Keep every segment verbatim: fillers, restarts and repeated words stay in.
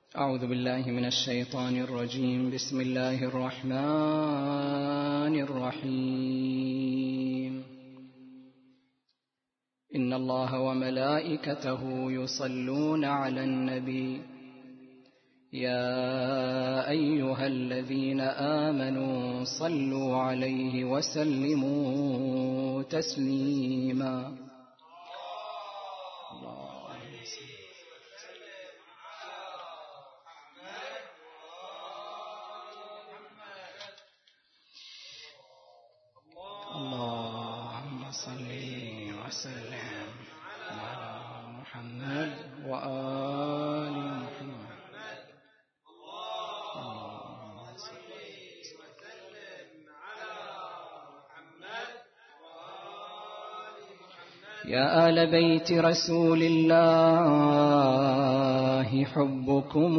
أعوذ بالله من الشيطان الرجيم. بسم الله الرحمن الرحيم. إن الله وملائكته يصلون على النبي يا أيها الذين آمنوا صلوا عليه وسلموا تسليما. اللهم صل وسلم على محمد وآل محمد. اللهم صل وسلم على محمد وآل محمد. يا آل بيت رسول الله حبكم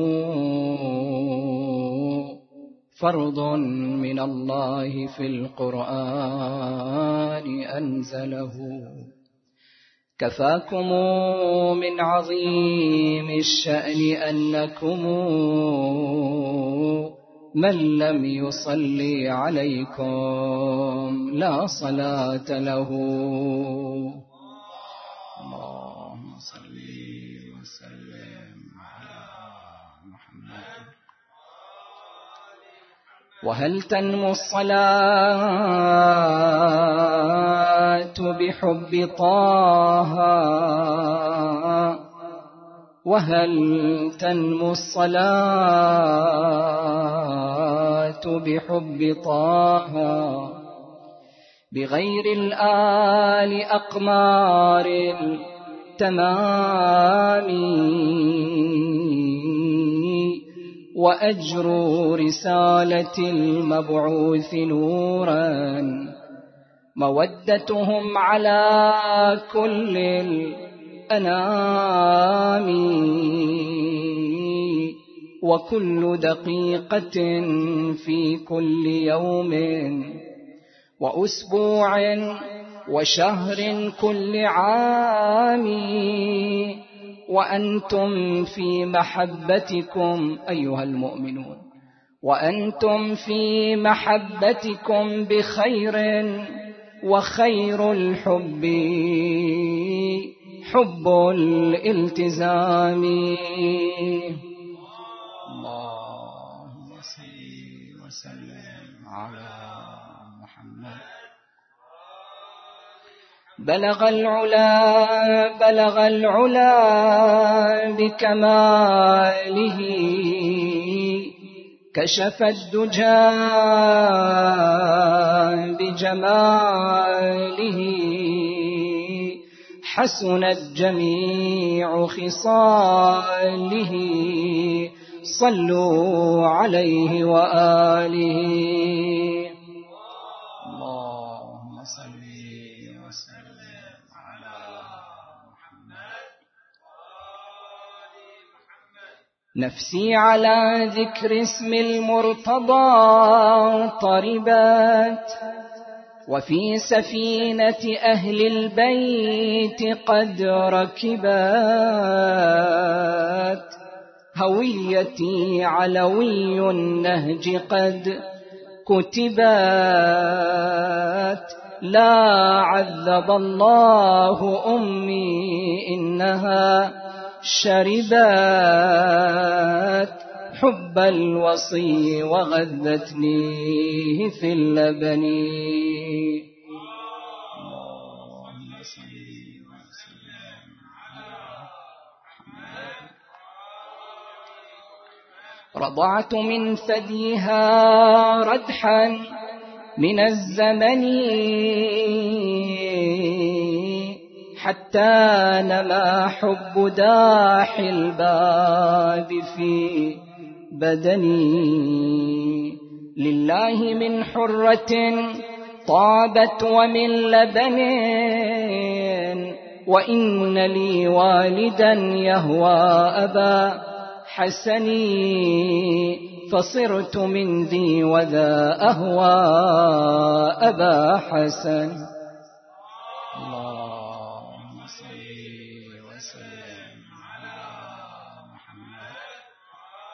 فرض من الله في القرآن أنزله. كفاكم من عظيم الشأن أنكم من لم يصلي عليكم لا صلاة له. اللهم صل وسلم على محمد. وهل تنمو الصلاة بحب طه؟ وهل تنمو الصلاة بحب طه؟ بغير الآل أقمار التمام وأجر رسالة المبعوث نورا مودتهم على كل الأنام. وكل دقيقة في كل يوم وأسبوع وشهر كل عام. وأنتم في محبتكم أيها المؤمنون، وأنتم في محبتكم بخير، وخير الحب حب الالتزام. اللهم صل وسلم على محمد. بلغ العلا بلغ العلا بكماله، كشف الدجى بجماله. حسنت جميع خصاله، صلوا عليه وآله. نفسي على ذكر اسم المرتضى طربت، وفي سفينة أهل البيت قد ركبت. هويتي علوي النهج قد كتبت. لا عذب الله أمي إنها شربت حب الوصي وغذتني في اللبن. اللهم صل وسلم على محمد. رضعت من ثديها ردحا من الزمن، حتى نما حب داح الباب في بدني. لله من حرة طابت ومن لبن، وإن لي والدا يهوى أبا حسني. فصرت من ذي وذا أهوى أبا حسن. اللهم صل وسلم على محمد.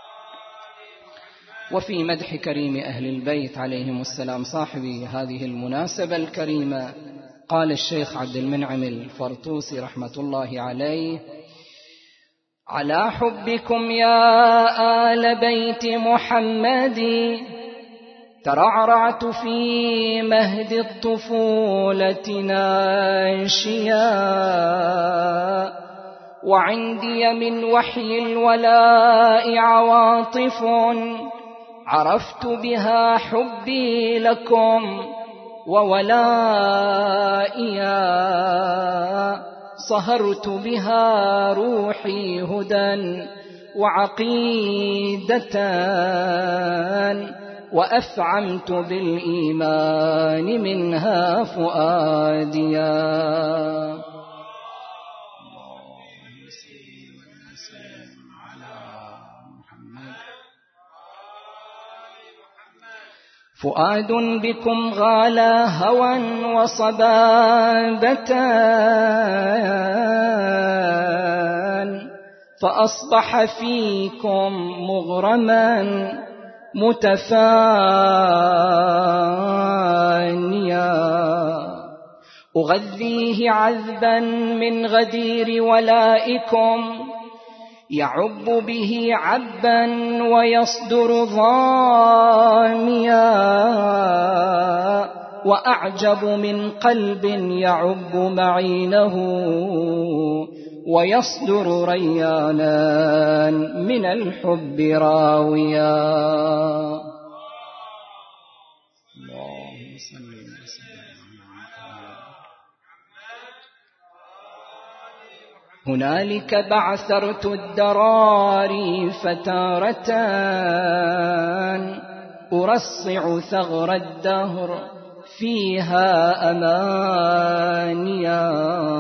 وفي مدح كريم أهل البيت عليهم السلام صاحب هذه المناسبة الكريمة قال الشيخ عبد المنعم الفرطوسي رحمة الله عليه: على حبكم يا آل بيت محمد ترعرعت في مهد الطفولة ناشيا، وعندي من وحي الولاء عواطف عرفت بها حبي لكم وولائيا، صهرت بها روحي هدى وعقيدة، وأفعمت بالإيمان منها فؤاديا. فؤاد بكم غالى هوى وصبابة، فأصبح فيكم مغرما متفانيا، أغذيه عذبا من غدير ولائكم يعب به عبا ويصدر ضاميا، وأعجب من قلب يعب معينه ويصدر ريانا من الحب راويا. اللهم صل وسلم. هنالك بعثرت الدراري فتارة أرصع ثغر الدهر فيها أمانيا،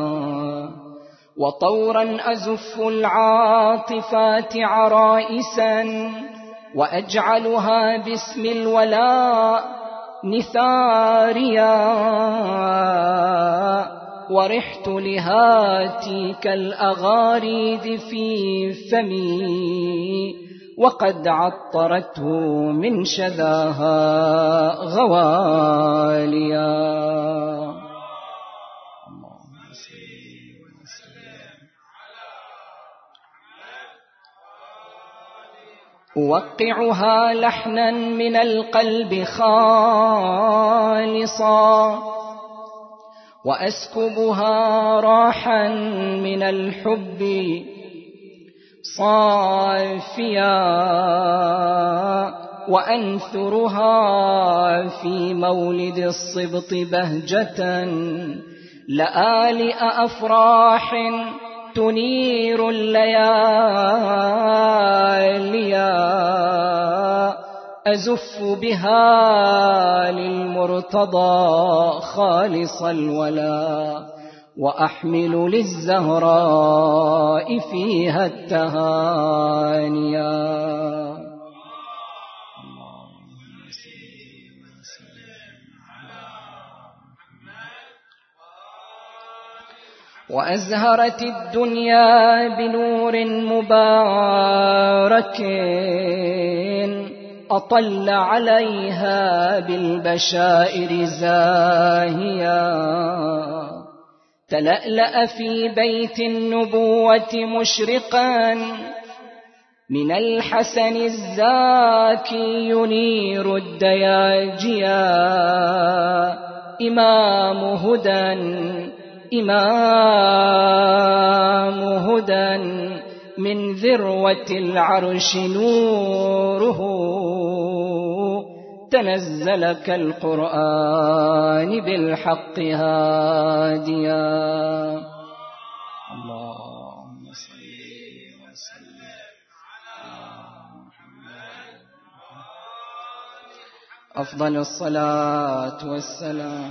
وطورا أزف العاطفات عرائسا وأجعلها باسم الولاء نثاريا، ورحت لهاتي كالأغاريد في فمي وقد عطرته من شذاها غواليا. أوقعها لحنا من القلب خالصا، وأسكبها راحا من الحب صافيا، وأنثرها في مولد الصبط بهجة لآلئ أفراح تنير اللياليا، أزف بها للمرتضى خالص الولا، وأحمل للزهراء فيها التهانيا. وأزهرت الدنيا بنور مبارك أطل عليها بالبشائر زاهيا، تلألأ في بيت النبوة مشرقا من الحسن الزاكي ينير الدياجيا، إمام هدى إمام هدى من ذروة العرش نوره تنزل كالقرآن بالحق هاديا. اللهم صل وسلم على محمد. أفضل الصلاة والسلام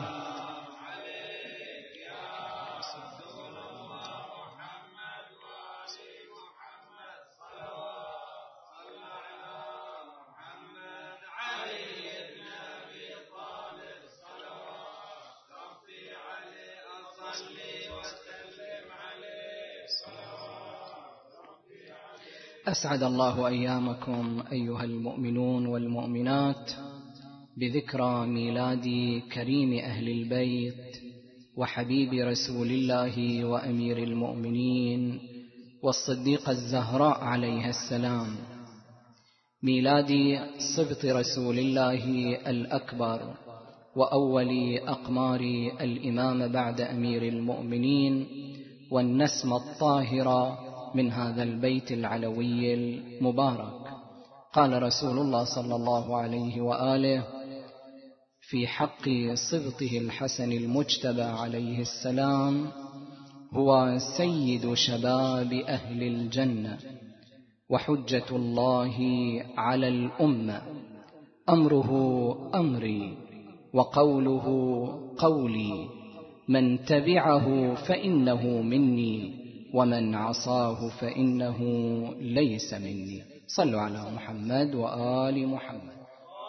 أسعد الله أيامكم أيها المؤمنون والمؤمنات بذكرى ميلاد كريم أهل البيت وحبيب رسول الله وأمير المؤمنين والصديقة الزهراء عليها السلام، ميلاد صبط رسول الله الأكبر وأول أقمار الإمام بعد أمير المؤمنين، والنسمة الطاهرة من هذا البيت العلوي المبارك. قال رسول الله صلى الله عليه وآله في حق صبطه الحسن المجتبى عليه السلام: هو سيد شباب أهل الجنة وحجة الله على الأمة، أمره أمري وقوله قولي، من تبعه فإنه مني ومن عصاه فإنه ليس مني. صلوا على محمد وآل محمد.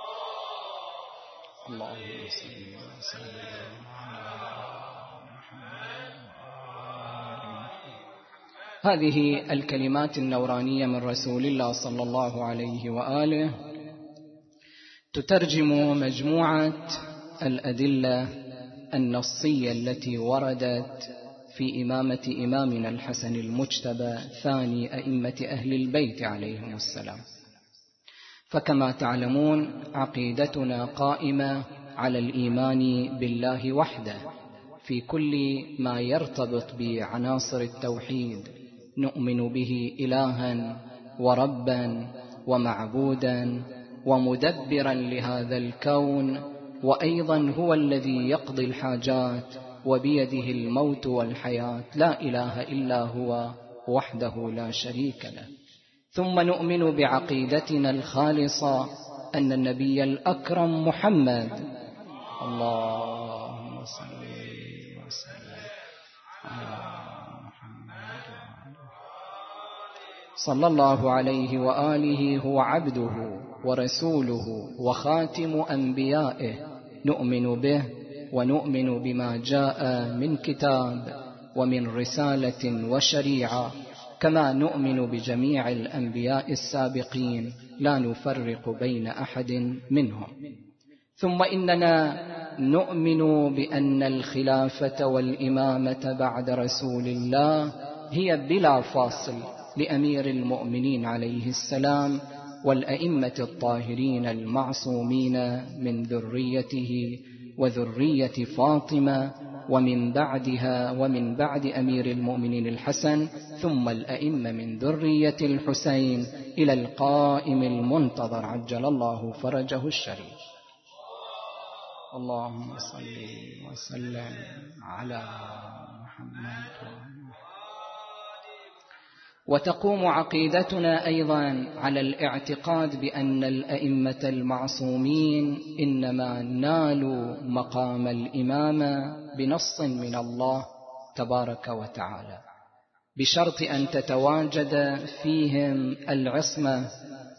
اللهم صل وسلم على محمد وآل محمد. هذه الكلمات النورانية من رسول الله صلى الله عليه وآله تترجم مجموعة الأدلة النصية التي وردت في إمامة إمامنا الحسن المجتبى ثاني أئمة أهل البيت عليهم السلام. فكما تعلمون عقيدتنا قائمة على الإيمان بالله وحده في كل ما يرتبط بعناصر التوحيد، نؤمن به إلها وربا ومعبودا ومدبرا لهذا الكون، وأيضا هو الذي يقضي الحاجات وبيده الموت والحياة، لا إله إلا هو وحده لا شريك له. ثم نؤمن بعقيدتنا الخالصة أن النبي الأكرم محمد، اللهم صل وسلم على محمد صلى الله عليه وآله هو عبده ورسوله وخاتم أنبيائه، نؤمن به ونؤمن بما جاء من كتاب ومن رسالة وشريعة، كما نؤمن بجميع الأنبياء السابقين لا نفرق بين أحد منهم. ثم إننا نؤمن بأن الخلافة والإمامة بعد رسول الله هي بلا فاصل لأمير المؤمنين عليه السلام والأئمة الطاهرين المعصومين من ذريته وذرية فاطمة، ومن بعدها ومن بعد أمير المؤمنين الحسن، ثم الأئمة من ذرية الحسين إلى القائم المنتظر عجل الله فرجه الشريف. اللهم صل وسلم على محمد. وتقوم عقيدتنا أيضا على الاعتقاد بأن الأئمة المعصومين إنما نالوا مقام الإمامة بنص من الله تبارك وتعالى، بشرط أن تتواجد فيهم العصمة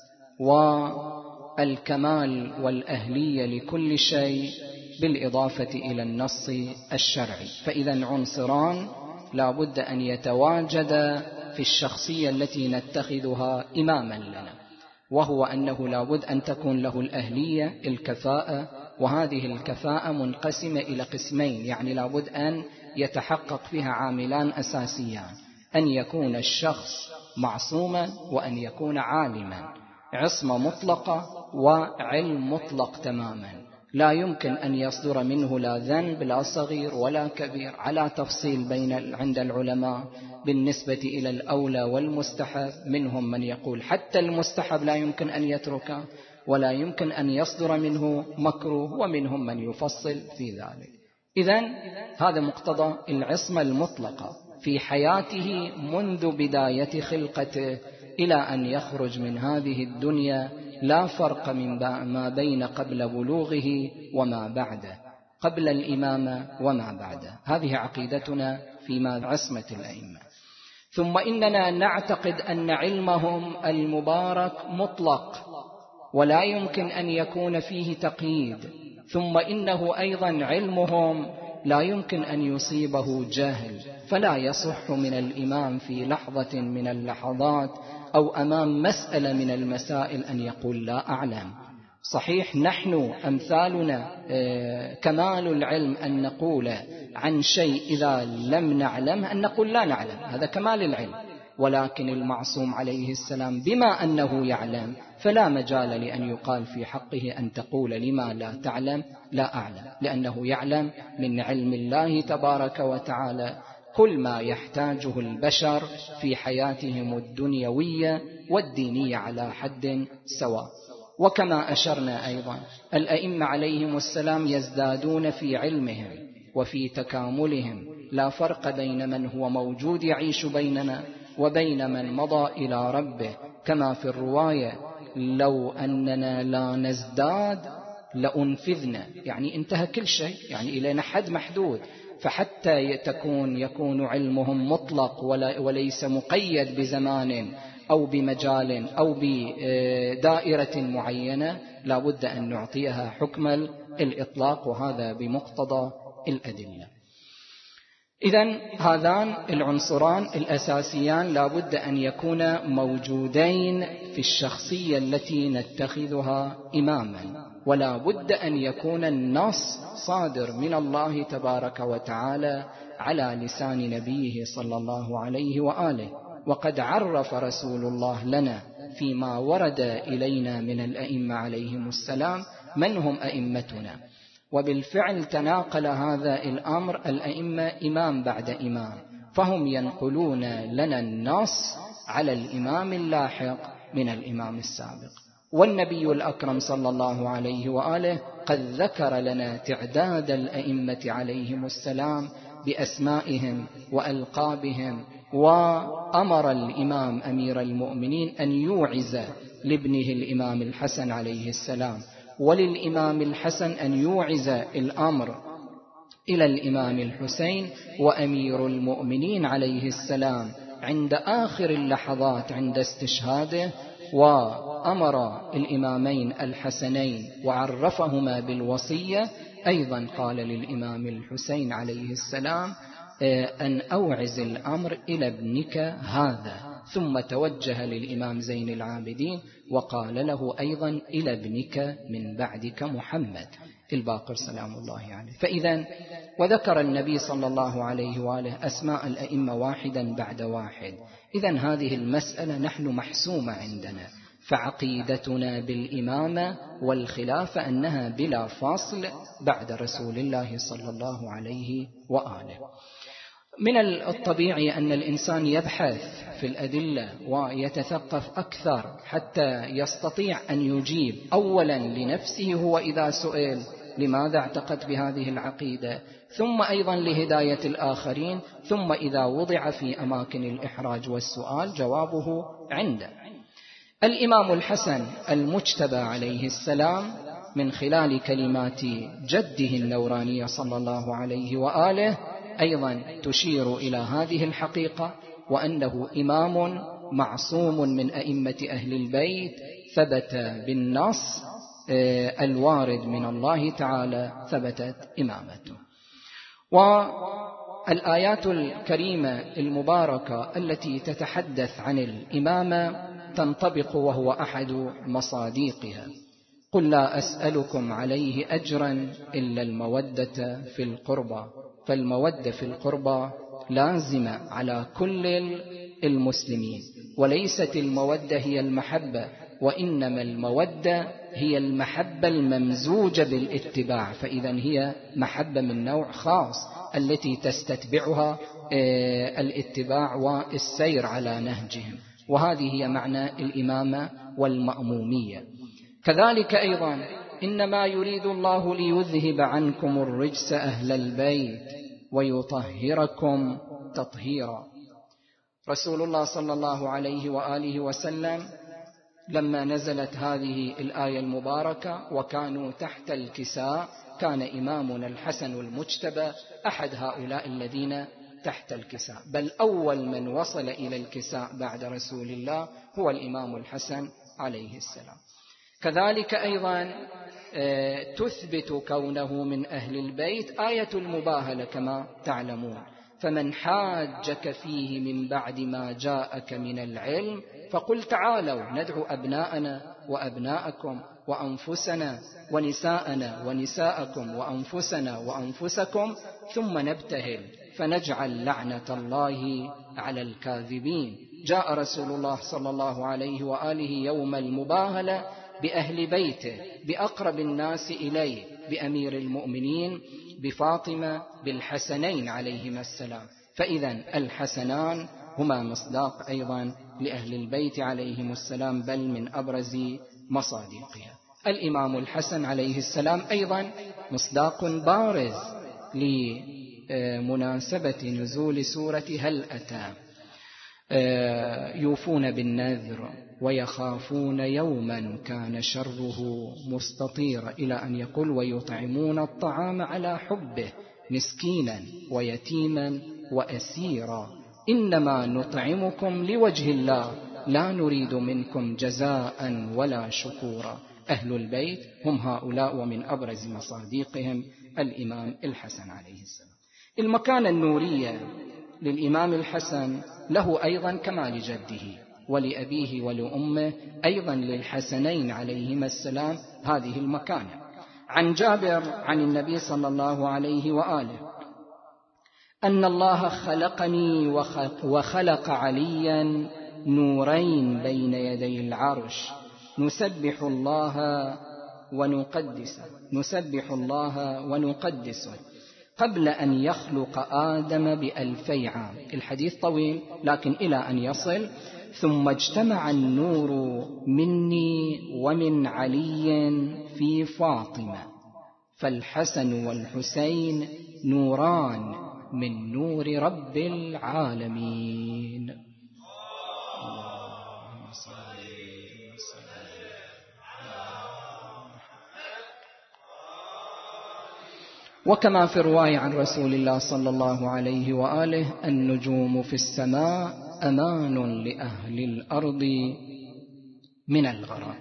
والكمال والأهلية لكل شيء، بالإضافة إلى النص الشرعي. فإذا عنصران لا بد أن يتواجد في الشخصية التي نتخذها إماما لنا، وهو أنه لا بد أن تكون له الأهلية الكفاءة، وهذه الكفاءة منقسمة إلى قسمين، يعني لا بد أن يتحقق فيها عاملان أساسيان: أن يكون الشخص معصوما وأن يكون عالما، عصمة مطلقة وعلم مطلق تماما، لا يمكن أن يصدر منه لا ذنب لا صغير ولا كبير، على تفصيل بين عند العلماء بالنسبة إلى الأولى والمستحب. منهم من يقول حتى المستحب لا يمكن أن يتركه ولا يمكن أن يصدر منه مكروه، ومنهم من يفصل في ذلك. إذن هذا مقتضى العصمة المطلقة في حياته منذ بداية خلقته إلى أن يخرج من هذه الدنيا، لا فرق من ما بين قبل بلوغه وما بعده، قبل الإمامة وما بعده. هذه عقيدتنا فيما عصمة الأئمة. ثم إننا نعتقد أن علمهم المبارك مطلق ولا يمكن أن يكون فيه تقييد. ثم إنه أيضا علمهم لا يمكن أن يصيبه جهل، فلا يصح من الإمام في لحظة من اللحظات أو أمام مسألة من المسائل أن يقول لا أعلم. صحيح نحن أمثالنا كمال العلم أن نقول عن شيء إذا لم نعلم أن نقول لا نعلم، هذا كمال العلم، ولكن المعصوم عليه السلام بما أنه يعلم فلا مجال لأن يقال في حقه أن تقول لما لا تعلم لا أعلم، لأنه يعلم من علم الله تبارك وتعالى كل ما يحتاجه البشر في حياتهم الدنيوية والدينية على حد سواء. وكما أشرنا أيضا الأئمة عليهم السلام يزدادون في علمهم وفي تكاملهم، لا فرق بين من هو موجود يعيش بيننا وبين من مضى إلى ربه، كما في الرواية لو أننا لا نزداد لأنفذنا، يعني انتهى كل شيء، يعني إلينا حد محدود، فحتى تكون يكون علمهم مطلق وليس مقيد بزمان أو بمجال أو بدائرة معينة، لا بد أن نعطيها حكم الإطلاق، وهذا بمقتضى الأدلة. إذن هذان العنصران الأساسيان لا بد أن يكونا موجودين في الشخصية التي نتخذها إماما، ولا بد أن يكون النص صادر من الله تبارك وتعالى على لسان نبيه صلى الله عليه وآله. وقد عرف رسول الله لنا فيما ورد إلينا من الأئمة عليهم السلام من هم أئمتنا، وبالفعل تناقل هذا الأمر الأئمة إمام بعد إمام، فهم ينقلون لنا النص على الإمام اللاحق من الإمام السابق. والنبي الأكرم صلى الله عليه وآله قد ذكر لنا تعداد الأئمة عليهم السلام بأسمائهم وألقابهم، وأمر الإمام أمير المؤمنين أن يوعز لابنه الإمام الحسن عليه السلام، وللإمام الحسن أن يوعز الأمر إلى الإمام الحسين، وأمير المؤمنين عليه السلام عند آخر اللحظات عند استشهاده وأمر الإمامين الحسنين وعرفهما بالوصية، أيضا قال للإمام الحسين عليه السلام أن أوعز الأمر إلى ابنك هذا، ثم توجه للإمام زين العابدين وقال له أيضا إلى ابنك من بعدك محمد الباقر سلام الله عليه. فإذا وذكر النبي صلى الله عليه وآله أسماء الأئمة واحدا بعد واحد. إذن هذه المسألة نحن محسومة عندنا، فعقيدتنا بالإمامة والخلافة أنها بلا فاصل بعد رسول الله صلى الله عليه وآله. من الطبيعي أن الإنسان يبحث في الأدلة ويتثقف أكثر حتى يستطيع أن يجيب أولا لنفسه هو إذا سئل لماذا اعتقد بهذه العقيدة، ثم أيضا لهداية الآخرين، ثم إذا وضع في أماكن الإحراج والسؤال جوابه عنده. الإمام الحسن المجتبى عليه السلام من خلال كلمات جده النورانية صلى الله عليه وآله أيضا تشير إلى هذه الحقيقة، وأنه إمام معصوم من أئمة أهل البيت، ثبت بالنص الوارد من الله تعالى ثبتت إمامته. والآيات الكريمة المباركة التي تتحدث عن الإمامة تنطبق وهو أحد مصاديقها. قل لا أسألكم عليه أجرا إلا المودة في القربى، فالمودة في القربى لازمة على كل المسلمين، وليست المودة هي المحبة، وإنما المودة هي المحبة الممزوجة بالاتباع، فإذا هي محبة من نوع خاص التي تستتبعها الاتباع والسير على نهجهم، وهذه هي معنى الإمامة والمأمومية. كذلك أيضا إنما يريد الله ليذهب عنكم الرجس أهل البيت ويطهركم تطهيرا. رسول الله صلى الله عليه وآله وسلم لما نزلت هذه الآية المباركة وكانوا تحت الكساء، كان إمامنا الحسن المجتبى أحد هؤلاء الذين تحت الكساء، بل أول من وصل إلى الكساء بعد رسول الله هو الإمام الحسن عليه السلام. كذلك أيضا تثبت كونه من أهل البيت آية المباهلة كما تعلمون: فمن حاجك فيه من بعد ما جاءك من العلم فقل تعالوا ندعو أبناءنا وأبناءكم وأنفسنا ونساءنا ونساءكم وأنفسنا وأنفسكم ثم نبتهل فنجعل لعنة الله على الكاذبين. جاء رسول الله صلى الله عليه وآله يوم المباهلة بأهل بيته، بأقرب الناس إليه، بأمير المؤمنين بفاطمة، بالحسنين عليهما السلام. فإذا الحسنان هما مصداق أيضا لأهل البيت عليهم السلام، بل من أبرز مصادقها. الإمام الحسن عليه السلام أيضا مصداق بارز لمناسبة نزول سورة هل أتى: يوفون بالنذر ويخافون يوما كان شره مستطيرا، إلى أن يقول: ويطعمون الطعام على حبه مسكينا ويتيما وأسيرا إنما نطعمكم لوجه الله لا نريد منكم جزاء ولا شكورا. أهل البيت هم هؤلاء، ومن أبرز مصادقهم الإمام الحسن عليه السلام. المكانة النورية للإمام الحسن له أيضا كما لجده ولأبيه ولأمه، أيضا للحسنين عليهما السلام هذه المكانة. عن جابر عن النبي صلى الله عليه وآله أن الله خلقني وخلق عليا نورين بين يدي العرش نسبح الله ونقدسه نسبح الله ونقدسه قبل أن يخلق آدم بألفي عام. الحديث طويل لكن إلى أن يصل: ثم اجتمع النور مني ومن علي في فاطمة فالحسن والحسين نوران من نور رب العالمين. وكما في الرواية عن رسول الله صلى الله عليه وآله: النجوم في السماء أمان لأهل الأرض من الغرق،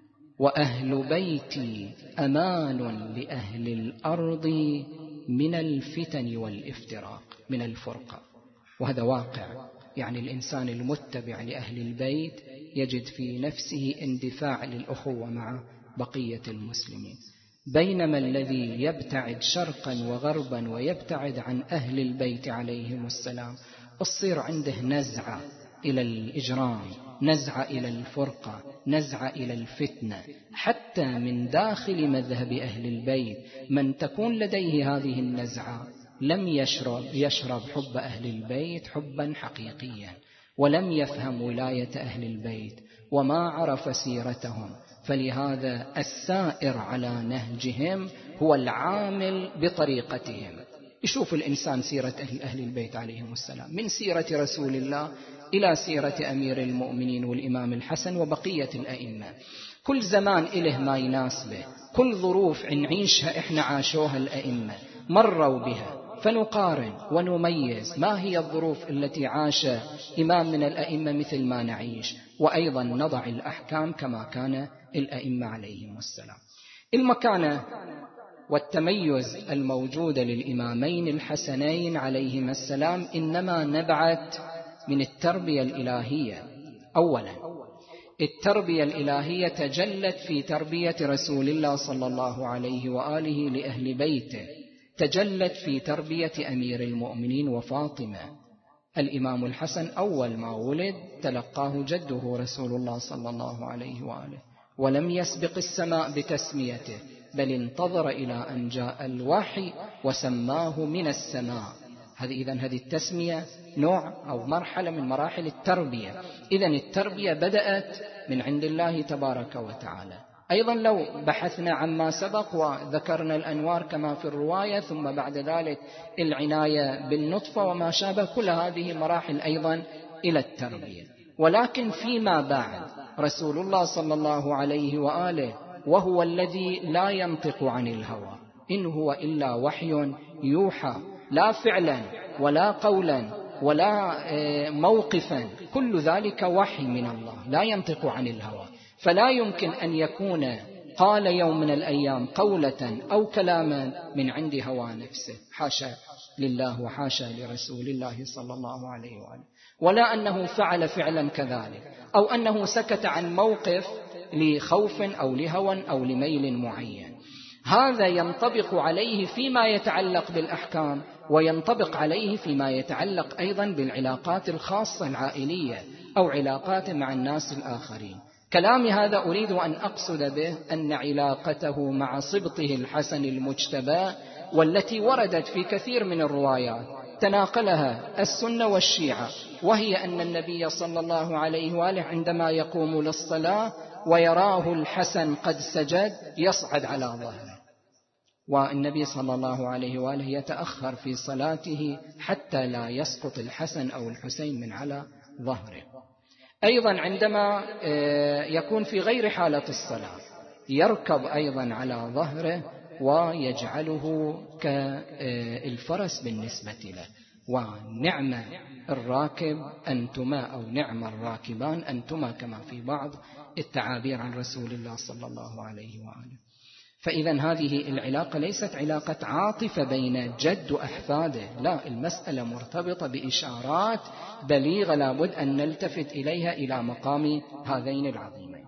وأهل بيتي أمان لأهل الأرض من الفتن والافتراق، من الفرقة. وهذا واقع، يعني الإنسان المتبع لأهل البيت يجد في نفسه اندفاع للأخوة مع بقية المسلمين، بينما الذي يبتعد شرقا وغربا ويبتعد عن أهل البيت عليهم السلام تصير عنده نزعة إلى الإجرام، نزعة إلى الفرقة، نزعة إلى الفتنة. حتى من داخل مذهب أهل البيت من تكون لديه هذه النزعة لم يشرب, يشرب حب أهل البيت حبا حقيقيا، ولم يفهم ولاية أهل البيت وما عرف سيرتهم. فلهذا السائر على نهجهم هو العامل بطريقتهم. يشوف الإنسان سيرة أهل, أهل البيت عليهم السلام، من سيرة رسول الله إلى سيرة أمير المؤمنين والإمام الحسن وبقية الأئمة. كل زمان إله ما يناسبه، كل ظروف نعيشها إحنا عاشوها الأئمة مروا بها، فنقارن ونميز ما هي الظروف التي عاش إمام من الأئمة مثل ما نعيش، وأيضا نضع الأحكام كما كان الأئمة عليهم السلام. المكانة والتميز الموجودة للإمامين الحسنين عليهما السلام إنما نبعت من التربية الإلهية. أولا، التربية الإلهية تجلت في تربية رسول الله صلى الله عليه وآله لأهل بيته، تجلت في تربية أمير المؤمنين وفاطمة. الإمام الحسن أول ما ولد تلقاه جده رسول الله صلى الله عليه وآله، ولم يسبق السماء بتسميته، بل انتظر إلى أن جاء الوحي وسماه من السماء. هذه إذن هذه التسمية نوع أو مرحلة من مراحل التربية. إذن التربية بدأت من عند الله تبارك وتعالى. أيضا لو بحثنا عما سبق وذكرنا الأنوار كما في الرواية، ثم بعد ذلك العناية بالنطفة وما شابه، كل هذه مراحل أيضا إلى التربية. ولكن فيما بعد رسول الله صلى الله عليه وآله وهو الذي لا ينطق عن الهوى، إن هو إلا وحي يوحى، لا فعلا ولا قولا ولا موقفا، كل ذلك وحي من الله، لا ينطق عن الهوى. فلا يمكن أن يكون قال يوم من الأيام قولة أو كلاما من عند هوى نفسه، حاشا لله وحاشا لرسول الله صلى الله عليه وآله، ولا أنه فعل فعلا كذلك، أو أنه سكت عن موقف لخوف أو لهوى أو لميل معين. هذا ينطبق عليه فيما يتعلق بالأحكام، وينطبق عليه فيما يتعلق أيضا بالعلاقات الخاصة العائلية أو علاقات مع الناس الآخرين. كلامي هذا أريد أن أقصد به أن علاقته مع صبطه الحسن المجتبى، والتي وردت في كثير من الروايات تناقلها السنة والشيعة، وهي أن النبي صلى الله عليه وآله عندما يقوم للصلاة ويراه الحسن قد سجد يصعد على ظهره، والنبي صلى الله عليه وآله يتأخر في صلاته حتى لا يسقط الحسن أو الحسين من على ظهره. أيضا عندما يكون في غير حالة الصلاة يركب أيضا على ظهره ويجعله كالفرس بالنسبة له، ونعم الراكب أنتما أو نعم الراكبان أنتما، كما في بعض التعابير عن رسول الله صلى الله عليه وآله. فإذا هذه العلاقة ليست علاقة عاطفة بين جد وأحفاده، لا، المسألة مرتبطة بإشارات بليغة لابد أن نلتفت إليها إلى مقام هذين العظيمين.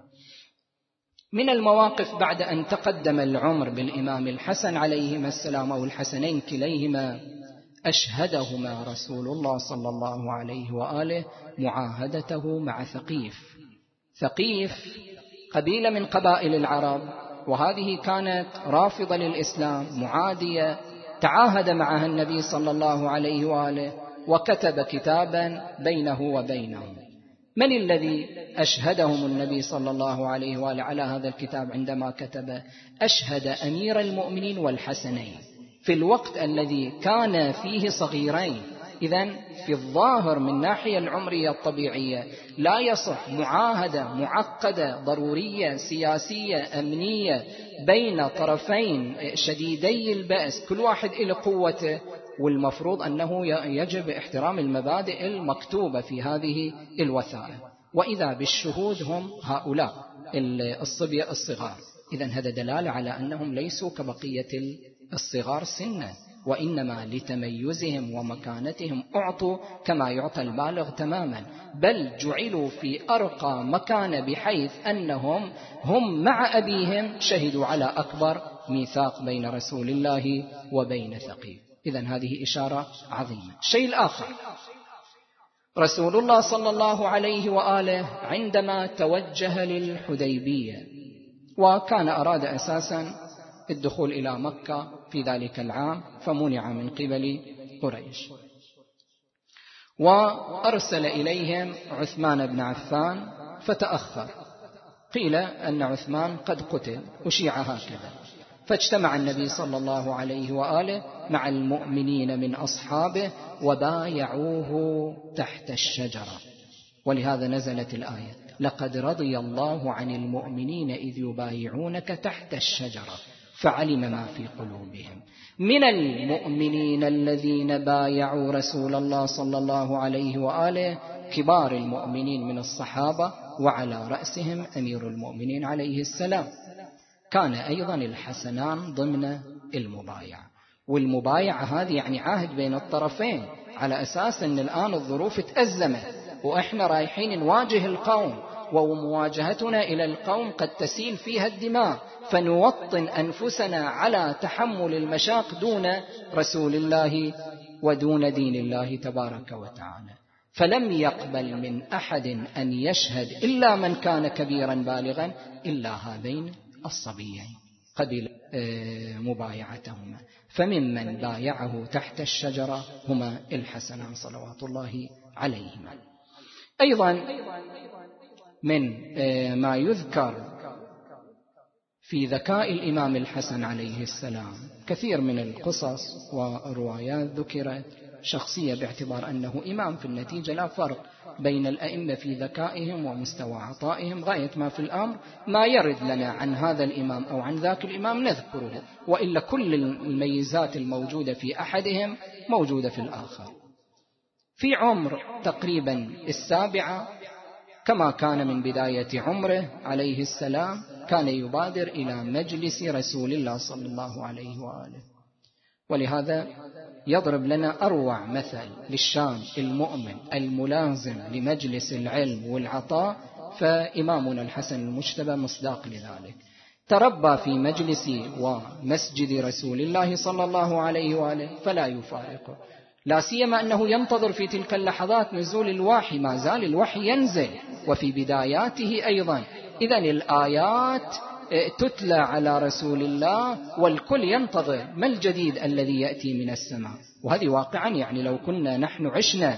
من المواقف بعد أن تقدم العمر بالإمام الحسن عليهما السلام أو الحسنين كليهما، أشهدهما رسول الله صلى الله عليه وآله معاهدته مع ثقيف. ثقيف قبيلة من قبائل العرب، وهذه كانت رافضة للإسلام معادية، تعاهد معها النبي صلى الله عليه وآله وكتب كتابا بينه وبينهم. من الذي أشهدهم النبي صلى الله عليه وآله على هذا الكتاب عندما كتب؟ أشهد أمير المؤمنين والحسنين في الوقت الذي كان فيه صغيرين. إذن في الظاهر من ناحية العمرية الطبيعية لا يصح معاهدة معقدة ضرورية سياسية أمنية بين طرفين شديدي البأس كل واحد إلى قوته، والمفروض أنه يجب احترام المبادئ المكتوبة في هذه الوثائق، وإذا بالشهود هم هؤلاء الصبية الصغار. إذن هذا دلالة على أنهم ليسوا كبقية الصغار سنا، وإنما لتميزهم ومكانتهم أعطوا كما يعطى البالغ تماما، بل جعلوا في أرقى مكان بحيث أنهم هم مع أبيهم شهدوا على أكبر ميثاق بين رسول الله وبين ثقيف. إذن هذه إشارة عظيمة. الشيء الآخر، رسول الله صلى الله عليه وآله عندما توجه للحديبية، وكان أراد أساسا الدخول إلى مكة في ذلك العام فمنع من قبل قريش، وأرسل إليهم عثمان بن عفان فتأخر. قيل أن عثمان قد قتل وشيع هكذا، فاجتمع النبي صلى الله عليه وآله مع المؤمنين من أصحابه وبايعوه تحت الشجرة، ولهذا نزلت الآية: لقد رضي الله عن المؤمنين إذ يبايعونك تحت الشجرة فعلم ما في قلوبهم. من المؤمنين الذين بايعوا رسول الله صلى الله عليه وآله كبار المؤمنين من الصحابة، وعلى رأسهم أمير المؤمنين عليه السلام. كان أيضا الحسنان ضمن المبايعة، والمبايعة هذه يعني عهد بين الطرفين، على أساس أن الآن الظروف تأزمت وإحنا رايحين نواجه القوم، ومواجهتنا إلى القوم قد تسيل فيها الدماء، فنوطن أنفسنا على تحمل المشاق دون رسول الله ودون دين الله تبارك وتعالى. فلم يقبل من أحد أن يشهد إلا من كان كبيرا بالغا إلا هذين الصبيين قبل مبايعتهما، فممن بايعه تحت الشجرة هما الحسنان صلوات الله عليهما. أيضا من ما يذكر في ذكاء الإمام الحسن عليه السلام، كثير من القصص والروايات ذكرت شخصية باعتبار أنه إمام، في النتيجة لا فرق بين الأئمة في ذكائهم ومستوى عطائهم، غاية ما في الأمر ما يرد لنا عن هذا الإمام أو عن ذاك الإمام نذكره، وإلا كل الميزات الموجودة في أحدهم موجودة في الآخر. في عمر تقريبا السابعة كما كان من بداية عمره عليه السلام كان يبادر إلى مجلس رسول الله صلى الله عليه وآله. ولهذا يضرب لنا أروع مثل للشام المؤمن الملازم لمجلس العلم والعطاء، فإمامنا الحسن المجتبى مصداق لذلك. تربى في مجلس ومسجد رسول الله صلى الله عليه وآله فلا يفارقه، لا سيما أنه ينتظر في تلك اللحظات نزول الوحي، ما زال الوحي ينزل وفي بداياته أيضا. إذن الآيات تتلى على رسول الله والكل ينتظر ما الجديد الذي يأتي من السماء. وهذه واقعا يعني لو كنا نحن عشنا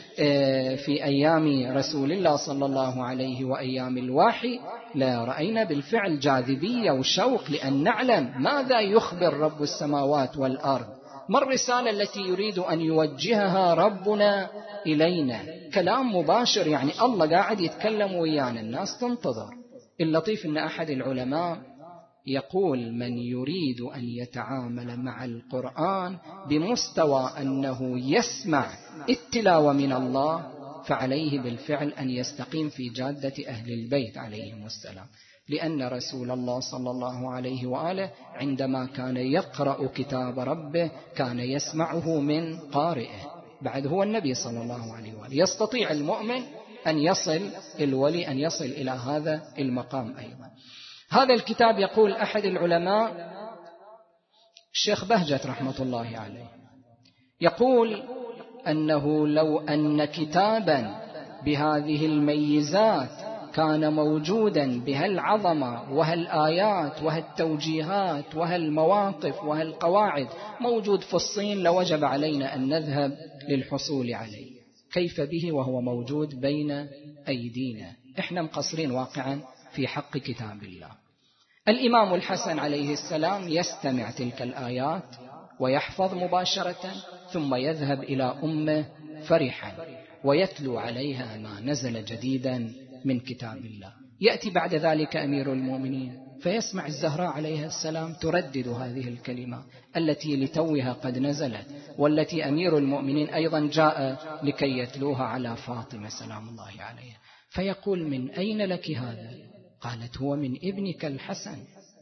في أيام رسول الله صلى الله عليه وأيام الوحي لا رأينا بالفعل جاذبية وشوق لأن نعلم ماذا يخبر رب السماوات والأرض، ما الرسالة التي يريد أن يوجهها ربنا إلينا. كلام مباشر، يعني الله قاعد يتكلم ويانا، الناس تنتظر. اللطيف أن أحد العلماء يقول من يريد أن يتعامل مع القرآن بمستوى أنه يسمع التلاوة من الله فعليه بالفعل أن يستقيم في جادة أهل البيت عليهم السلام، لأن رسول الله صلى الله عليه وآله عندما كان يقرأ كتاب ربه كان يسمعه من قارئه، بعد هو النبي صلى الله عليه وآله. يستطيع المؤمن أن يصل الولي أن يصل إلى هذا المقام أيضا. هذا الكتاب يقول أحد العلماء الشيخ بهجت رحمة الله عليه يقول أنه لو أن كتابا بهذه الميزات كان موجودا بهالعظمة وهالآيات وهالتوجيهات وهالمواقف وهالقواعد موجود في الصين لوجب علينا أن نذهب للحصول عليه. كيف به وهو موجود بين أيدينا؟ إحنا مقصرين واقعا في حق كتاب الله. الإمام الحسن عليه السلام يستمع تلك الآيات ويحفظ مباشرة ثم يذهب إلى أمه فرحا ويتلو عليها ما نزل جديدا من كتاب الله. يأتي بعد ذلك أمير المؤمنين فيسمع الزهراء عليها السلام تردد هذه الكلمة التي لتوها قد نزلت، والتي أمير المؤمنين أيضا جاء لكي يتلوها على فاطمة سلام الله عليها، فيقول من أين لك هذا؟ قالت هو من ابنك الحسن.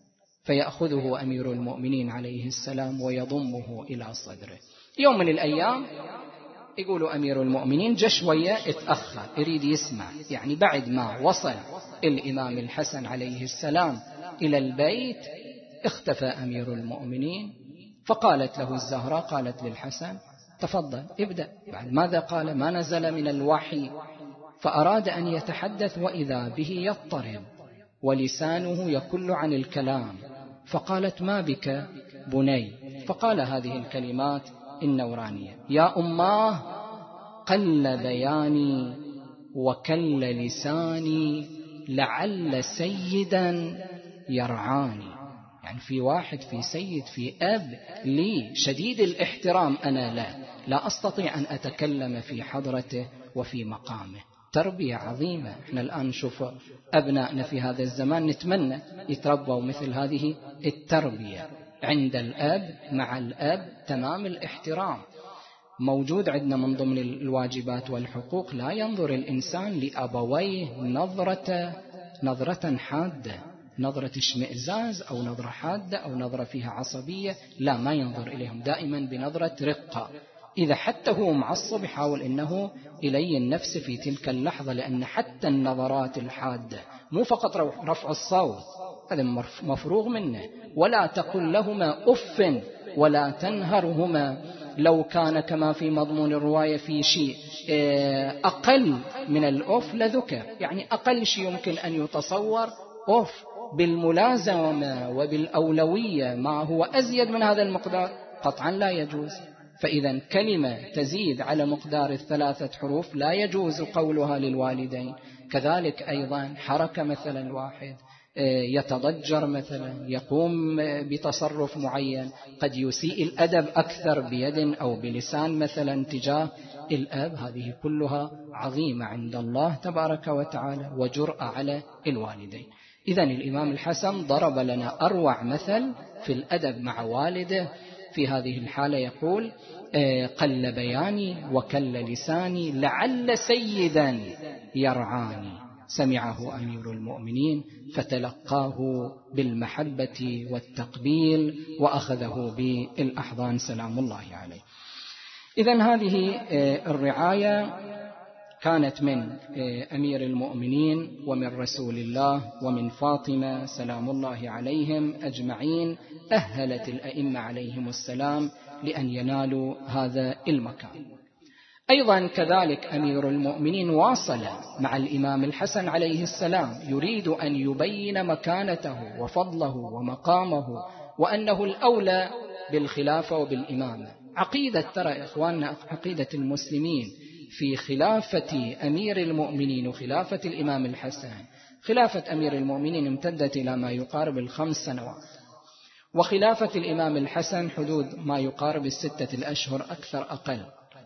فيأخذه أمير المؤمنين عليه السلام ويضمه إلى صدره. يوم من الأيام يقول أمير المؤمنين جا شوية اتأخر يريد يسمع، يعني بعد ما وصل الإمام الحسن عليه السلام إلى البيت اختفى أمير المؤمنين، فقالت له الزهراء قالت للحسن تفضل ابدأ. بعد ماذا قال؟ ما نزل من الوحي. فأراد أن يتحدث وإذا به يضطرب ولسانه يكل عن الكلام، فقالت ما بك بني؟ فقال هذه الكلمات النورانية: يا أماه قل بياني وكل لساني لعل سيدا يرعاني. يعني في واحد، في سيد، في أب لي شديد الاحترام أنا لا لا أستطيع أن أتكلم في حضرته وفي مقامه. تربية عظيمة. احنا الآن نشوف أبنائنا في هذا الزمان نتمنى يتربوا مثل هذه التربية، عند الأب مع الأب تمام الاحترام موجود عندنا من ضمن الواجبات والحقوق. لا ينظر الإنسان لأبويه نظرة نظرة حادة، نظرة اشمئزاز أو نظرة حادة أو نظرة فيها عصبية، لا، ما ينظر إليهم دائما بنظرة رقة. إذا حتى هو معصب يحاول إنه إلي النفس في تلك اللحظة، لأن حتى النظرات الحادة مو فقط رفع الصوت، هذا مفروغ منه. ولا تقل لهما أف ولا تنهرهما، لو كان كما في مضمون الرواية في شيء أقل من الأف لذكر، يعني أقل شيء يمكن أن يتصور أف، بالملازمة وبالأولوية ما هو أزيد من هذا المقدار قطعا لا يجوز. فإذا كلمة تزيد على مقدار الثلاثة حروف لا يجوز قولها للوالدين. كذلك أيضا حركة مثلا واحد يتضجر مثلا، يقوم بتصرف معين قد يسيء الأدب أكثر بيد أو بلسان مثلا تجاه الأب، هذه كلها عظيمة عند الله تبارك وتعالى وجرأة على الوالدين. إذن الإمام الحسن ضرب لنا أروع مثل في الأدب مع والده. في هذه الحالة يقول قل بياني وكل لساني لعل سيدا يرعاني. سمعه أمير المؤمنين فتلقاه بالمحبة والتقبيل وأخذه بالأحضان سلام الله عليه. إذن هذه الرعاية كانت من أمير المؤمنين ومن رسول الله ومن فاطمة سلام الله عليهم أجمعين، أهلت الأئمة عليهم السلام لأن ينالوا هذا المكان. أيضا كذلك أمير المؤمنين واصل مع الإمام الحسن عليه السلام يريد أن يبين مكانته وفضله ومقامه وأنه الأولى بالخلافة وبالإمامة. عقيدة ترى إخواننا عقيدة المسلمين في خلافة أمير المؤمنين وخلافة الإمام الحسن، خلافة أمير المؤمنين امتدت إلى ما يقارب الخمس سنوات، وخلافة الإمام الحسن حدود ما يقارب الستة الأشهر أكثر أقل.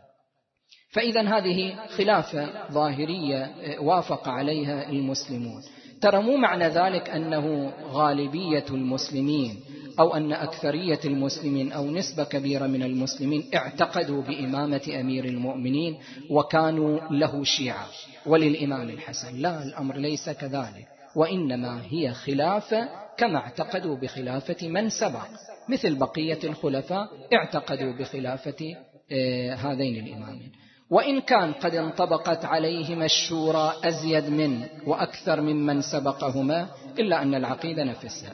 فإذا هذه خلافة ظاهرية وافق عليها المسلمون. ترى مو معنى ذلك أنه غالبية المسلمين أو أن أكثرية المسلمين أو نسبة كبيرة من المسلمين اعتقدوا بإمامة أمير المؤمنين وكانوا له شيعة وللإمام الحسن، لا، الأمر ليس كذلك، وإنما هي خلافة كما اعتقدوا بخلافة من سبق، مثل بقية الخلفاء اعتقدوا بخلافة هذين الإمامين، وإن كان قد انطبقت عليهما الشورى أزيد من وأكثر ممن سبقهما، إلا أن العقيدة نفسها.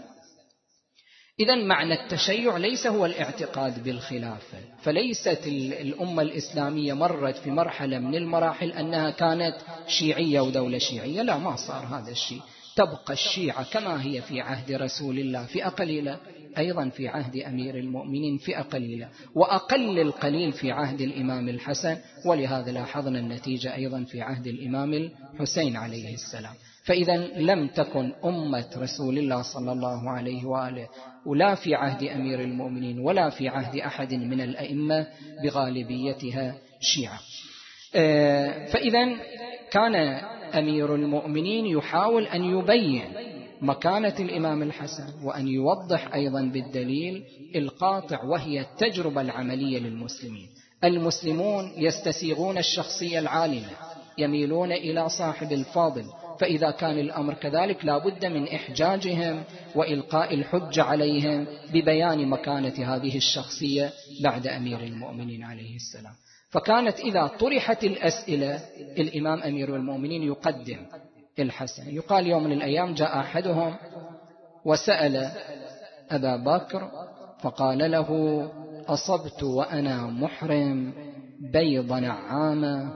إذن معنى التشيع ليس هو الاعتقاد بالخلافة، فليست الأمة الإسلامية مرت في مرحلة من المراحل أنها كانت شيعية ودولة شيعية، لا، ما صار هذا الشيء. تبقى الشيعة كما هي في عهد رسول الله فئة قليلة، أيضا في عهد أمير المؤمنين فئة قليلة، وأقل القليل في عهد الإمام الحسن، ولهذا لاحظنا النتيجة أيضا في عهد الإمام الحسين عليه السلام. فإذا لم تكن أمة رسول الله صلى الله عليه وآله ولا في عهد أمير المؤمنين ولا في عهد أحد من الأئمة بغالبيتها شيعة. فإذا كان أمير المؤمنين يحاول أن يبين مكانة الإمام الحسن وأن يوضح أيضا بالدليل القاطع، وهي التجربة العملية للمسلمين. المسلمون يستسيغون الشخصية العالمة، يميلون إلى صاحب الفاضل، فإذا كان الأمر كذلك لا بد من إحجاجهم وإلقاء الحجة عليهم ببيان مكانة هذه الشخصية بعد أمير المؤمنين عليه السلام. فكانت إذا طرحت الأسئلة الإمام أمير المؤمنين يقدم الحسن. يقال يوم من الأيام جاء أحدهم وسأل أبا بكر فقال له: أصبت وأنا محرم بيض نعامة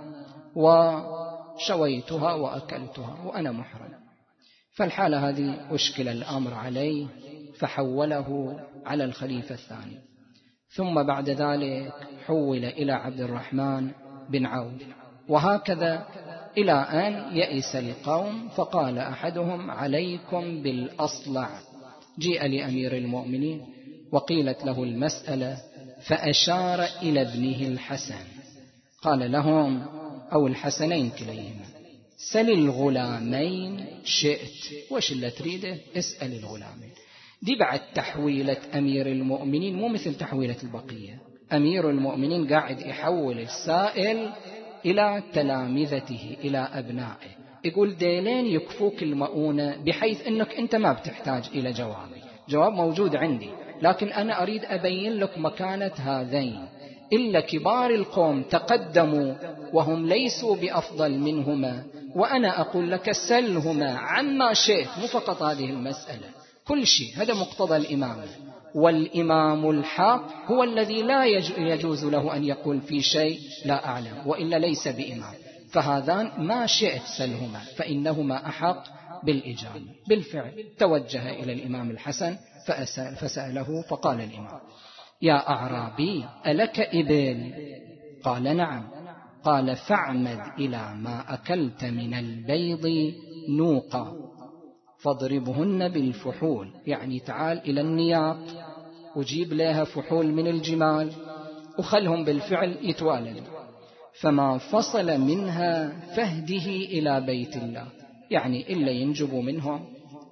وشويتها وأكلتها وأنا محرم. فالحالة هذه أشكل الأمر عليه فحوله على الخليفة الثاني، ثم بعد ذلك حول إلى عبد الرحمن بن عوف، وهكذا إلى أن يئس القوم. فقال أحدهم: عليكم بالأصلع. جيء لأمير المؤمنين وقيلت له المسألة فأشار إلى ابنه الحسن، قال لهم أو الحسنين كليهما: سل الغلامين شئت، وش اللي تريده اسأل الغلامين. دي بعد تحويلة أمير المؤمنين مو مثل تحويلة البقية. أمير المؤمنين قاعد يحول السائل إلى تلامذته إلى أبنائه، يقول ديلين يكفوك المؤونة، بحيث أنك أنت ما بتحتاج إلى جوابي، جواب موجود عندي، لكن أنا أريد أبين لك مكانة هذين. إلا كبار القوم تقدموا وهم ليسوا بأفضل منهما، وأنا أقول لك سلهما عما شئت، مو فقط هذه المسألة، كل شيء. هذا مقتضى الإمامة، والإمام الحق هو الذي لا يجوز له أن يقول في شيء لا أعلم، وإلا ليس بإمام. فهذان ما شئت سلهما فإنهما أحق بالإجابة. بالفعل توجه إلى الإمام الحسن فسأله، فقال الإمام: يا أعرابي ألك إبل؟ قال: نعم. قال: فاعمد إلى ما أكلت من البيض نوقا فاضربهن بالفحول، يعني تعال إلى النياق وجيب لها فحول من الجمال وخلهم بالفعل يتوالدوا، فما فصل منها فهده إلى بيت الله، يعني إلا ينجبوا منهم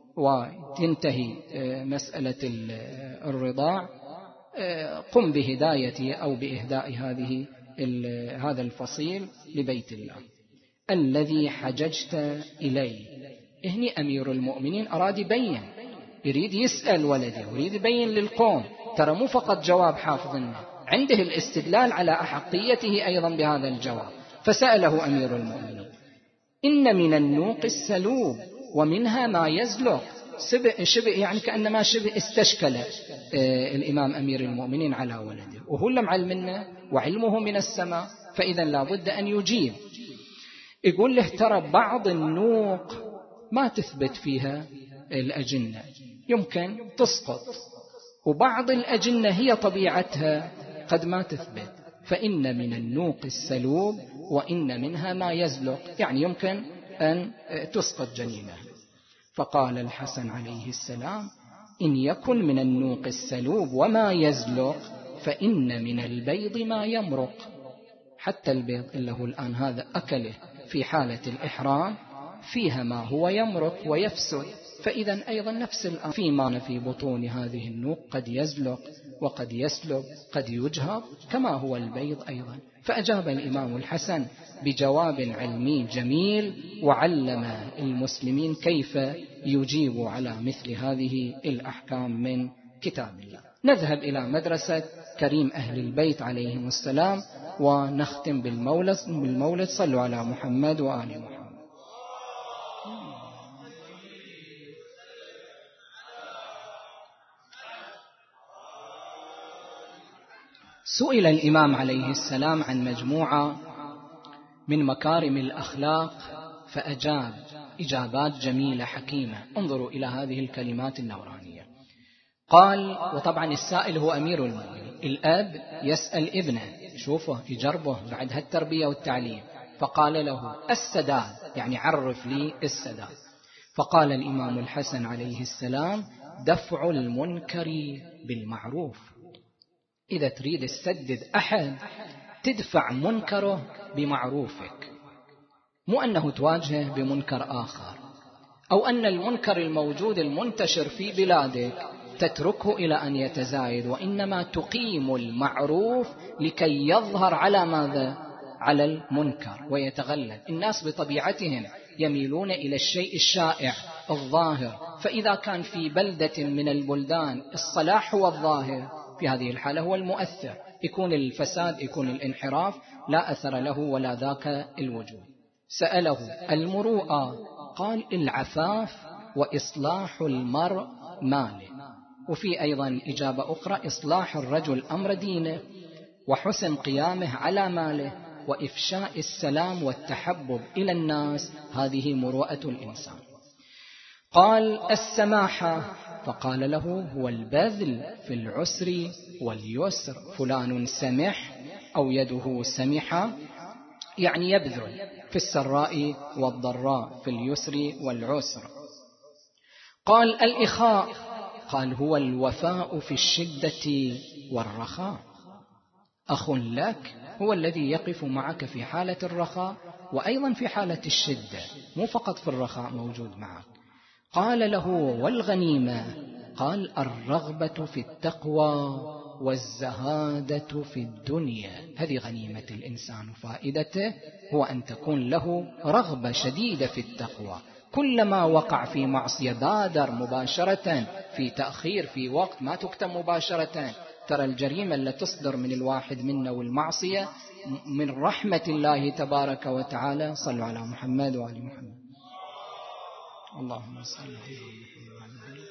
وتنتهي مسألة الرضاع، قم بهدايته أو بإهداء هذه هذا الفصيل لبيت الله. الذي حججت إليه. هني أمير المؤمنين أراد يبين، يريد يسأل ولده، يريد يبين للقوم ترى مو فقط جواب حافظنا، عنده الاستدلال على أحقيته أيضا بهذا الجواب. فسأله أمير المؤمنين: إن من النوق السلوب ومنها ما يزلق. شبه يعني كأنما شبه استشكل الإمام أمير المؤمنين على ولده، وهو لم علمنا وعلمه من السماء، فإذا لابد أن يجيب. يقول له: ترى بعض النوق ما تثبت فيها الأجنة، يمكن تسقط، وبعض الأجنة هي طبيعتها قد ما تثبت، فإن من النوق السلوب وإن منها ما يزلق، يعني يمكن أن تسقط جنينه. فقال الحسن عليه السلام: إن يكن من النوق السلوب وما يزلق فإن من البيض ما يمرق. حتى البيض اللي هو الآن هذا أكله في حالة الإحرام فيها ما هو يمرق ويفسد، فإذا أيضا نفس الأمر فيما في بطون هذه النوق قد يزلق وقد يسلب، قد يجهض كما هو البيض أيضا. فأجاب الإمام الحسن بجواب علمي جميل، وعلم المسلمين كيف يجيبوا على مثل هذه الأحكام من كتاب الله. نذهب إلى مدرسة كريم أهل البيت عليهم السلام، ونختم بالمولد. بالمولد صلوا على محمد وآل محمد. سئل الإمام عليه السلام عن مجموعة من مكارم الأخلاق فأجاب إجابات جميلة حكيمة. انظروا إلى هذه الكلمات النورانية. قال، وطبعا السائل هو أمير المؤمنين، الأب يسأل ابنه، شوفه يجربه بعد هالتربية والتعليم، فقال له: السداد، يعني عرف لي السداد. فقال الإمام الحسن عليه السلام: دفع المنكر بالمعروف. إذا تريد تسدد أحد تدفع منكره بمعروفك، مو أنه تواجهه بمنكر آخر، أو أن المنكر الموجود المنتشر في بلادك تتركه إلى أن يتزايد، وإنما تقيم المعروف لكي يظهر على ماذا؟ على المنكر ويتغلب. الناس بطبيعتهم يميلون إلى الشيء الشائع الظاهر، فإذا كان في بلدة من البلدان الصلاح هو الظاهر، في هذه الحالة هو المؤثر، يكون الفساد، يكون الانحراف لا أثر له ولا ذاك الوجود. سأله: المروءة؟ قال: العفاف وإصلاح المرء ماله. وفي أيضا إجابة أخرى: إصلاح الرجل أمر دينه، وحسن قيامه على ماله، وإفشاء السلام والتحبب إلى الناس، هذه مروءة الإنسان. قال: السماحة؟ فقال له: هو البذل في العسر واليسر، فلان سمح أو يده سمحة، يعني يبذل في السراء والضراء، في اليسر والعسر. قال: الإخاء؟ قال: هو الوفاء في الشدة والرخاء. أخ لك هو الذي يقف معك في حالة الرخاء وأيضا في حالة الشدة، مو فقط في الرخاء موجود معك. قال له: والغنيمة؟ قال: الرغبة في التقوى والزهادة في الدنيا. هذه غنيمة الإنسان، فائدته هو أن تكون له رغبة شديدة في التقوى، كلما وقع في معصية بادر مباشرة، في تأخير في وقت ما تكتم مباشرة. ترى الجريمة التي تصدر من الواحد منا والمعصية من رحمة الله تبارك وتعالى. صلوا على محمد وآل محمد. اللهم صل على محمد.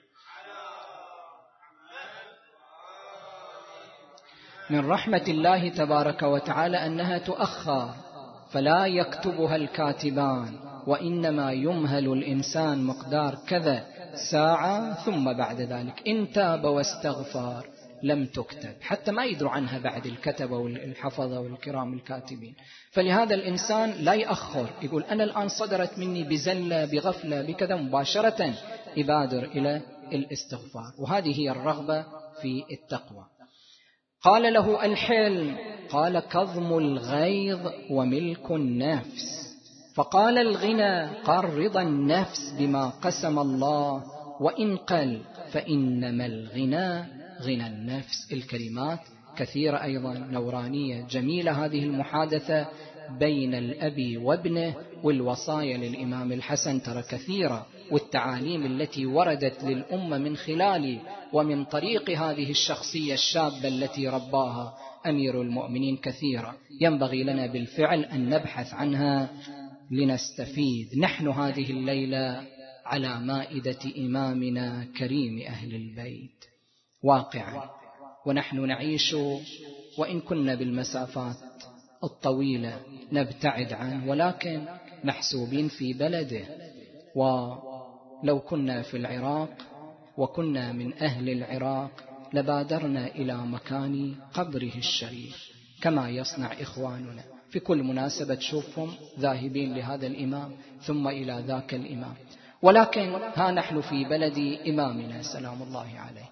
من رحمة الله تبارك وتعالى أنها تؤخر، فلا يكتبها الكاتبان، وإنما يمهل الإنسان مقدار كذا ساعة، ثم بعد ذلك إن تاب واستغفر لم تكتب، حتى ما يدروا عنها بعد الكتبة والحفظة والكرام الكاتبين. فلهذا الإنسان لا يأخر، يقول أنا الآن صدرت مني بزلة بغفلة بكذا، مباشرة يبادر إلى الاستغفار، وهذه هي الرغبة في التقوى. قال له: الحلم؟ قال: كظم الغيظ وملك النفس. فقال: الغنى؟ قال: رضا النفس بما قسم الله، وإن قل فإنما الغنى غنى النفس. الكلمات كثيرة أيضا نورانية جميلة. هذه المحادثة بين الأب وابنه. والوصايا للإمام الحسن ترى كثيرة، والتعاليم التي وردت للأمة من خلال ومن طريق هذه الشخصية الشابة التي رباها أمير المؤمنين كثيرة، ينبغي لنا بالفعل أن نبحث عنها لنستفيد. نحن هذه الليلة على مائدة إمامنا كريم أهل البيت واقعا، ونحن نعيش وإن كنا بالمسافات الطويلة نبتعد عنه، ولكن محسوبين في بلده. ولو كنا في العراق وكنا من أهل العراق لبادرنا إلى مكان قبره الشريف، كما يصنع إخواننا في كل مناسبة تشوفهم ذاهبين لهذا الإمام ثم إلى ذاك الإمام. ولكن ها نحن في بلد إمامنا سلام الله عليه،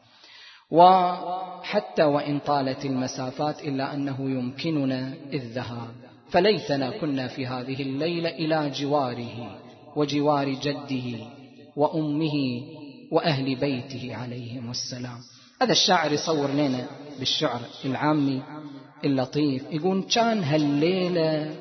وحتى وإن طالت المسافات إلا أنه يمكننا الذهاب، فليتنا كنا في هذه الليلة إلى جواره وجوار جده وأمه وأهل بيته عليهم السلام. هذا الشاعر يصور لنا بالشعر العامي اللطيف، يقول: كان هالليلة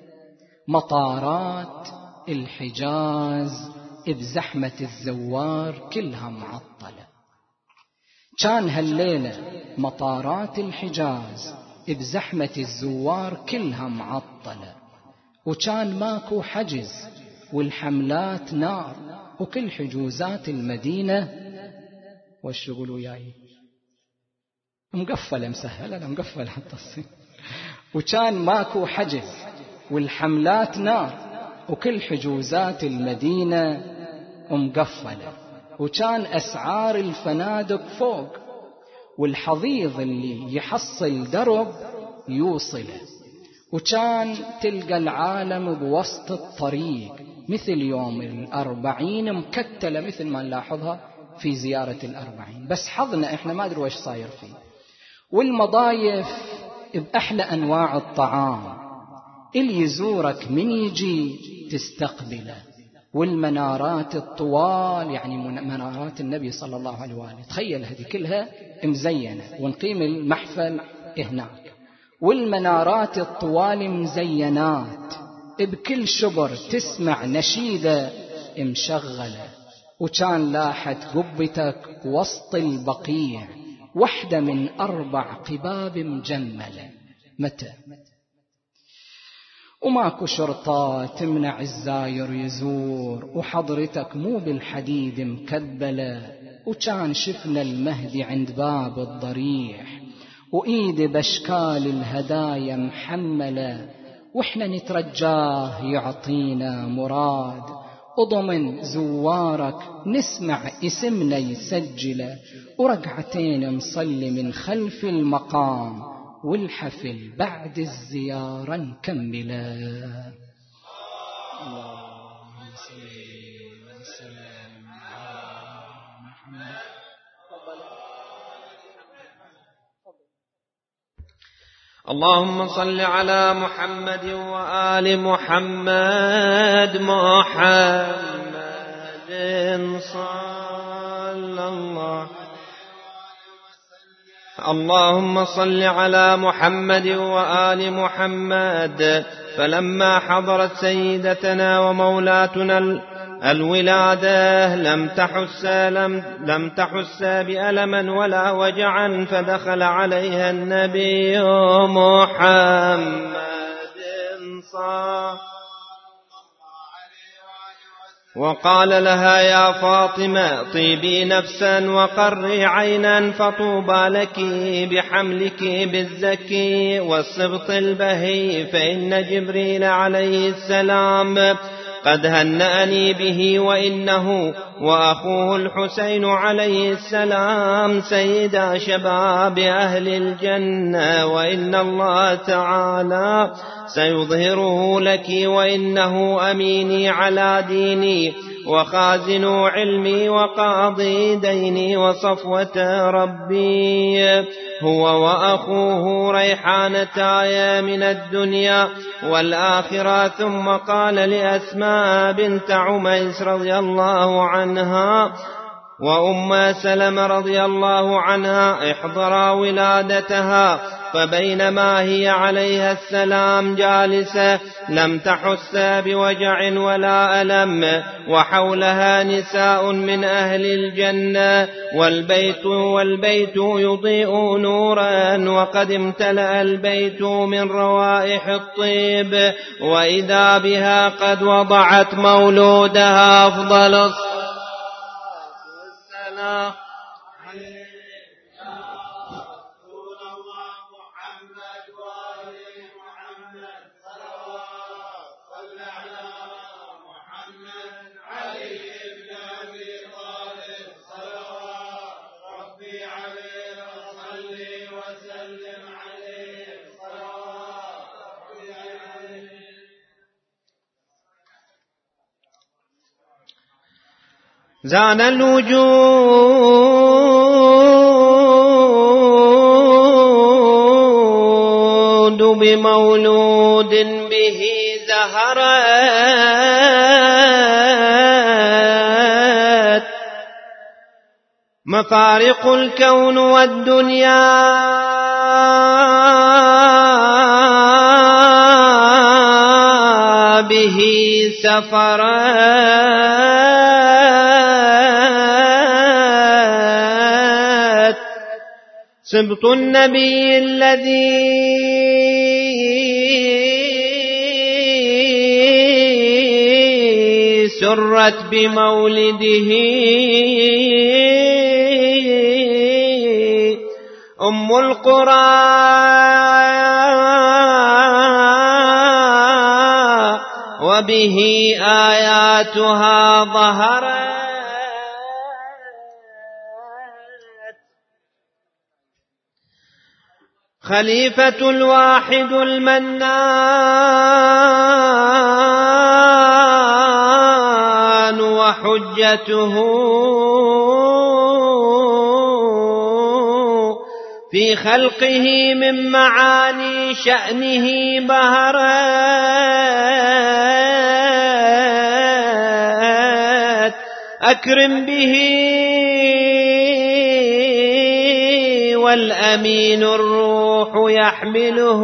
مطارات الحجاز بزحمة الزوار كلها معطلة. كان هالليلة مطارات الحجاز بزحمة الزوار كلها معطلة، وكان ماكو حجز والحملات نار، وكل حجوزات المدينة وش يقولوا ياي مقفلة مسهلة لا مقفلة التصير. وكان ماكو حجز والحملات نار، وكل حجوزات المدينة مقفلة، وكان أسعار الفنادق فوق، والحضيض اللي يحصل درب يوصله، وكان تلقى العالم بوسط الطريق مثل يوم الأربعين مكتلة، مثل ما نلاحظها في زيارة الأربعين. بس حظنا إحنا ما أدري وش صاير فيه. والمضايف بأحلى أنواع الطعام، اللي يزورك من يجي تستقبله، والمنارات الطوال، يعني منارات النبي صلى الله عليه وآله، تخيل هذه كلها مزينة، ونقيم المحفل هناك، والمنارات الطوال مزينات بكل شبر، تسمع نشيدة مشغلة، وكان لاحت قبتك وسط البقيع واحدة من أربع قباب مجملة. متى؟ وماكو شرطة تمنع الزاير يزور، وحضرتك مو بالحديد مكبلة، وكان شفنا المهدي عند باب الضريح، وإيد باشكال الهدايا محملة، وإحنا نترجاه يعطينا مراد، وضمن زوارك نسمع اسمنا يسجله، ورقعتين نصلي من خلف المقام، والحفل بعد الزيارة نكمله. اللهم صل وسلم على محمد. اللهم صل على محمد وآل محمد. محمد صلى الله. اللهم صل على محمد وآل محمد. فلما حضرت سيدتنا ومولاتنا الولادة لم تحس لم, لم تحس بألما ولا وجعا، فدخل عليها النبي محمد صلى وقال لها: يا فاطمة، طيبي نفسا وقري عينا، فطوبى لك بحملك بالزكي والسبط البهي، فإن جبريل عليه السلام قد هنأني به، وإنه وأخوه الحسين عليه السلام سيدا شباب أهل الجنة، وإن الله تعالى سيظهره لك، وإنه أميني على ديني وخازن علمي وقاضي ديني وصفوة ربي، هو وأخوه ريحانتاي من الدنيا والآخرة. ثم قال لأسماء بنت عميس رضي الله عنها وأم سلمة رضي الله عنها: احضرا ولادتها. فبينما هي عليها السلام جالسة لم تحس بوجع ولا ألم، وحولها نساء من أهل الجنة، والبيت والبيت يضيء نورا، وقد امتلأ البيت من روائح الطيب، وإذا بها قد وضعت مولودها. أفضل الصلاة والسلام زان الوجود بمولود به زهرت، مفارق الكون والدنيا به سفرت، سبط النبي الذي سرت بمولده أم القرى، وبه آياتها ظهرت. خليفة الواحد المنان وحجته في خلقه من معاني شأنه بهرت، أكرم به والأمين الروح يحمله،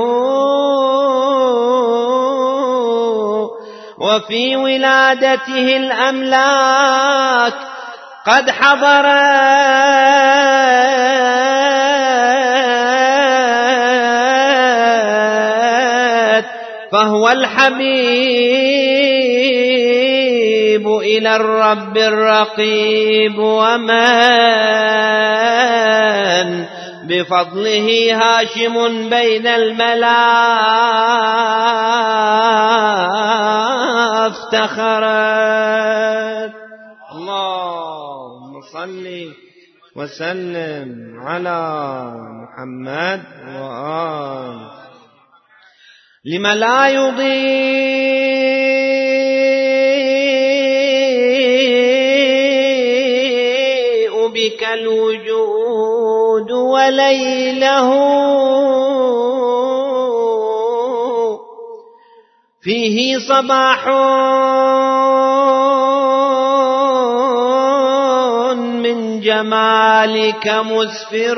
وفي ولادته الأملاك قد حضرت، فهو الحبيب إلى الرب الرقيب، ومن بفضله هاشم بين الملا افتخرت. اللهم صل وسلم على محمد وآله. لم لا يضيء بك الوجود وليله، فيه صباح من جمالك مسفر،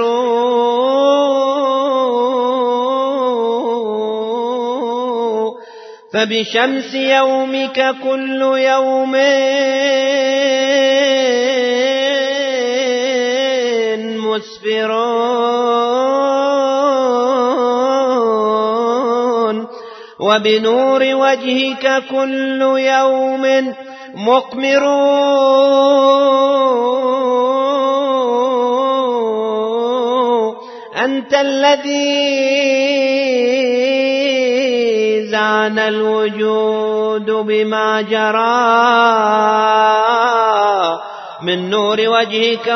فبشمس يومك كل يوم مسفر، وبنور وجهك كل يوم مقمر، أنت الذي زان الوجود بما جرى من نور وجهك،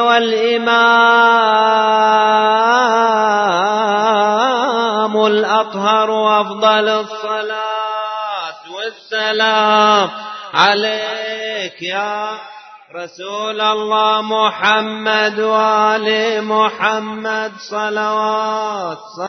والإمام الأطهر. أفضل الصلاة والسلام عليك يا رسول الله محمد وآل محمد صلوات.